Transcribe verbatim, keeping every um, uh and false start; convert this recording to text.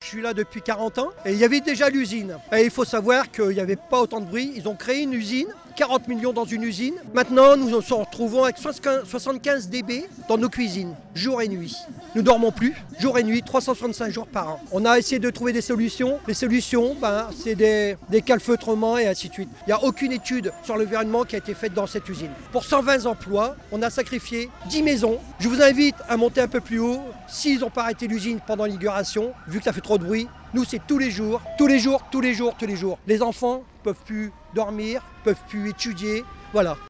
suis là depuis quarante ans et il y avait déjà l'usine. Et il faut savoir qu'il n'y avait pas autant de bruit. Ils ont créé une usine, quarante millions dans une usine. Maintenant, nous nous retrouvons avec soixante-quinze décibels dans nos cuisines, jour et nuit. Nous ne dormons plus, jour et nuit, trois cent soixante-cinq jours par an. On a essayé de trouver des solutions. Les solutions, ben, c'est des, des calfeutrements et ainsi de suite. Il n'y a aucune étude sur l'environnement qui a été faite dans cette usine. Pour cent vingt emplois, on a sacrifié dix maisons. Je vous invite à monter un peu plus haut. S'ils n'ont pas arrêté l'usine pendant l'inauguration, vu que ça fait trop de bruit, nous c'est tous les jours, tous les jours, tous les jours, tous les jours. Les enfants ne peuvent plus dormir, ne peuvent plus étudier, voilà.